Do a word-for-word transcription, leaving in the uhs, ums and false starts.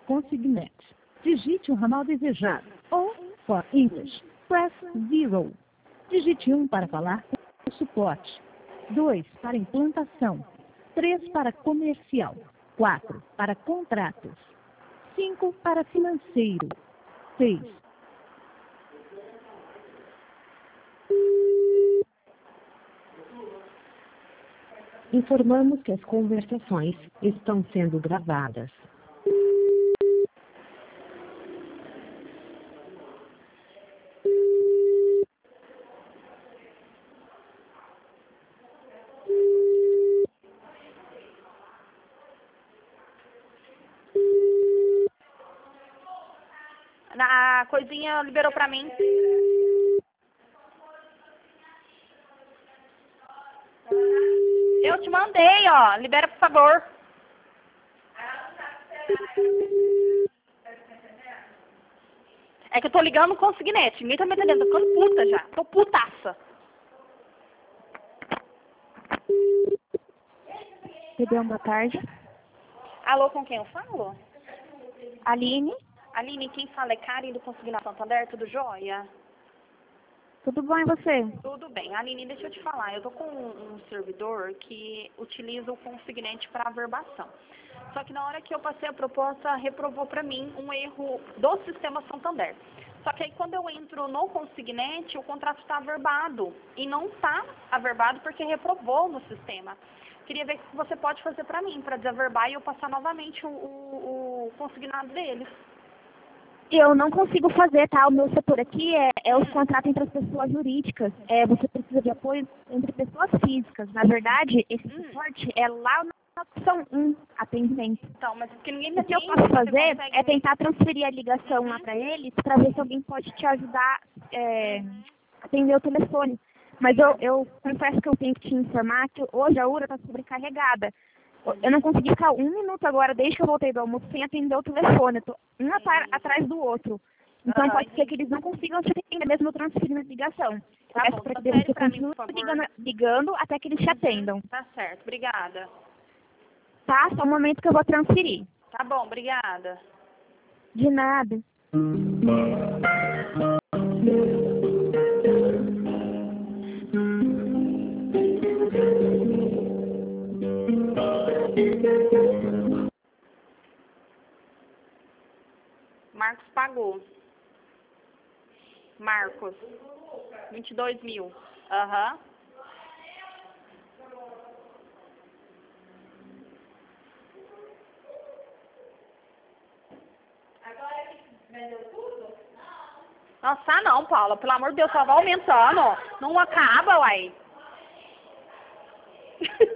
consignet. Digite o ramal desejado. Ou, for English, press zero. Digite um para falar com suporte. dois para implantação. três para comercial. quatro para contratos. cinco para financeiro. seis. Informamos que as conversações estão sendo gravadas. A coisinha liberou pra mim. Eu te mandei, ó. Libera, por favor. É que eu tô ligando com o consignete. Ninguém tá me entendendo. Tô ficando puta já. Tô putaça. Pedrão, boa tarde. Alô, com quem eu falo? Aline. Aline, quem fala é Karen do Consignado Santander. Tudo jóia? Tudo bom e você? Tudo bem. Aline, deixa eu te falar. Eu tô com um, um servidor que utiliza o consignete para averbação. Só que na hora que eu passei a proposta, reprovou para mim um erro do sistema Santander. Só que aí quando eu entro no consignete, o contrato está averbado. E não está averbado porque reprovou no sistema. Queria ver o que você pode fazer para mim, para desaverbar e eu passar novamente o, o, o consignado deles. Eu não consigo fazer, tá? O meu setor aqui é, é os contratos entre as pessoas jurídicas. É, você precisa de apoio entre pessoas físicas. Na verdade, esse Hum. suporte é lá na opção um, atendimento. Então, mas porque ninguém me O que eu atende, posso você fazer consegue é me- tentar transferir a ligação lá para eles para ver se alguém pode te ajudar é, a atender o telefone. Mas eu, eu confesso que eu tenho que te informar que hoje a U R A está sobrecarregada. Eu não consegui ficar um minuto agora, desde que eu voltei do almoço, sem atender o telefone. Eu tô um atra- atrás do outro. Então Aham, pode ser que eles não consigam te atender mesmo eu transferindo a ligação. Eu Tá peço bom, para que transfere você pra mim, continue por favor. ligando, ligando até que eles te atendam. Tá certo, obrigada. Tá? Só um momento que eu vou transferir. Tá bom, obrigada. De nada. Marcos pagou. Marcos. vinte e dois mil. Aham. Nossa, não, Paula. Pelo amor de Deus, só vai aumentando. Não acaba, uai.